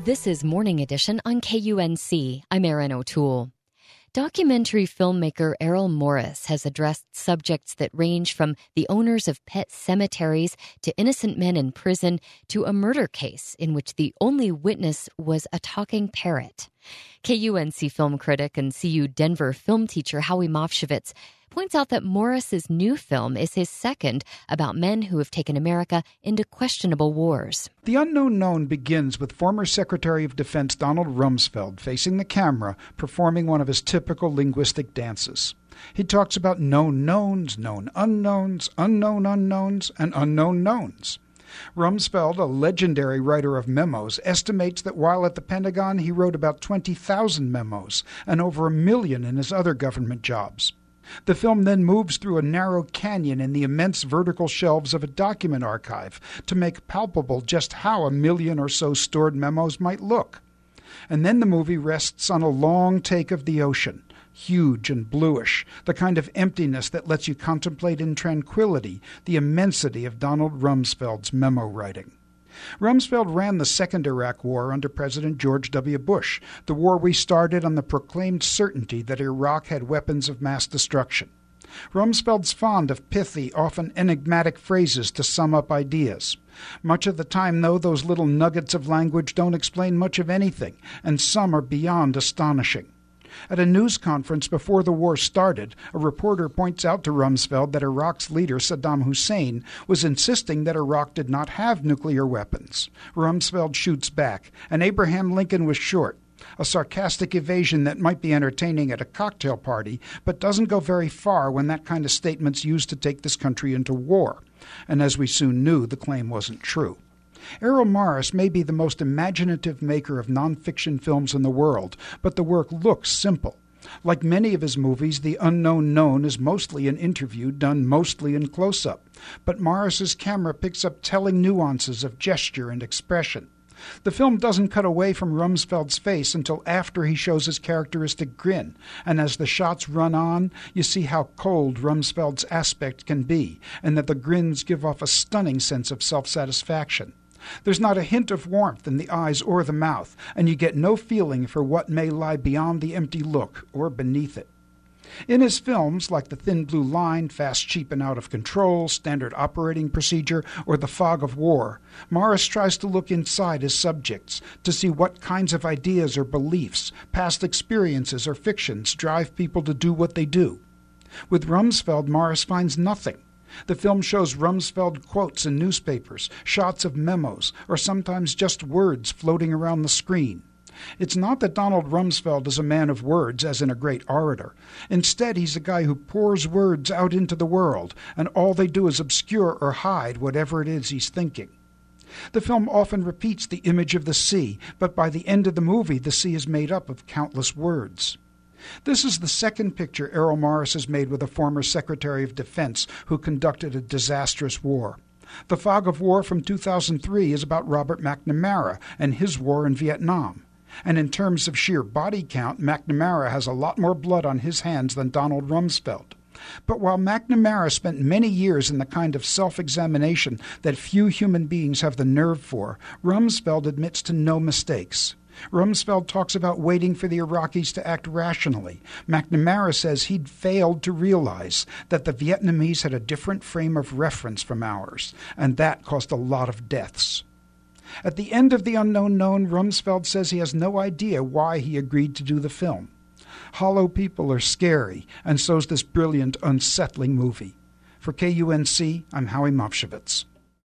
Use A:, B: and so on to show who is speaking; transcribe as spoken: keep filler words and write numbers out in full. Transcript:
A: This is Morning Edition on K U N C. I'm Erin O'Toole. Documentary filmmaker Errol Morris has addressed subjects that range from the owners of pet cemeteries to innocent men in prison to a murder case in which the only witness was a talking parrot. K U N C film critic and C U Denver film teacher Howie Mofshevitz points out that Morris's new film is his second about men who have taken America into questionable wars.
B: The Unknown Known begins with former Secretary of Defense Donald Rumsfeld facing the camera, performing one of his typical linguistic dances. He talks about known knowns, known unknowns, unknown unknowns, and unknown knowns. Rumsfeld, a legendary writer of memos, estimates that while at the Pentagon he wrote about twenty thousand memos and over a million in his other government jobs. The film then moves through a narrow canyon in the immense vertical shelves of a document archive to make palpable just how a million or so stored memos might look. And then the movie rests on a long take of the ocean, huge and bluish, the kind of emptiness that lets you contemplate in tranquility the immensity of Donald Rumsfeld's memo writing. Rumsfeld ran the second Iraq War under President George W. Bush, the war we started on the proclaimed certainty that Iraq had weapons of mass destruction. Rumsfeld's fond of pithy, often enigmatic phrases to sum up ideas. Much of the time, though, those little nuggets of language don't explain much of anything, and some are beyond astonishing. At a news conference before the war started, a reporter points out to Rumsfeld that Iraq's leader, Saddam Hussein, was insisting that Iraq did not have nuclear weapons. Rumsfeld shoots back, and Abraham Lincoln was short. A sarcastic evasion that might be entertaining at a cocktail party, but doesn't go very far when that kind of statement's used to take this country into war. And as we soon knew, the claim wasn't true. Errol Morris may be the most imaginative maker of nonfiction films in the world, but the work looks simple. Like many of his movies, The Unknown Known is mostly an interview done mostly in close-up, but Morris's camera picks up telling nuances of gesture and expression. The film doesn't cut away from Rumsfeld's face until after he shows his characteristic grin, and as the shots run on, you see how cold Rumsfeld's aspect can be, and that the grins give off a stunning sense of self-satisfaction. There's not a hint of warmth in the eyes or the mouth, and you get no feeling for what may lie beyond the empty look or beneath it. In his films, like The Thin Blue Line, Fast, Cheap, and Out of Control, Standard Operating Procedure, or The Fog of War, Morris tries to look inside his subjects to see what kinds of ideas or beliefs, past experiences or fictions drive people to do what they do. With Rumsfeld, Morris finds nothing. The film shows Rumsfeld quotes in newspapers, shots of memos, or sometimes just words floating around the screen. It's not that Donald Rumsfeld is a man of words, as in a great orator. Instead, he's a guy who pours words out into the world, and all they do is obscure or hide whatever it is he's thinking. The film often repeats the image of the sea, but by the end of the movie, the sea is made up of countless words. This is the second picture Errol Morris has made with a former Secretary of Defense who conducted a disastrous war. The Fog of War from two thousand three is about Robert McNamara and his war in Vietnam. And in terms of sheer body count, McNamara has a lot more blood on his hands than Donald Rumsfeld. But while McNamara spent many years in the kind of self-examination that few human beings have the nerve for, Rumsfeld admits to no mistakes. Rumsfeld talks about waiting for the Iraqis to act rationally. McNamara says he'd failed to realize that the Vietnamese had a different frame of reference from ours, and that caused a lot of deaths. At the end of The Unknown Known, Rumsfeld says he has no idea why he agreed to do the film. Hollow people are scary, and so's this brilliant, unsettling movie. For K U N C, I'm Howie Mofshevitz.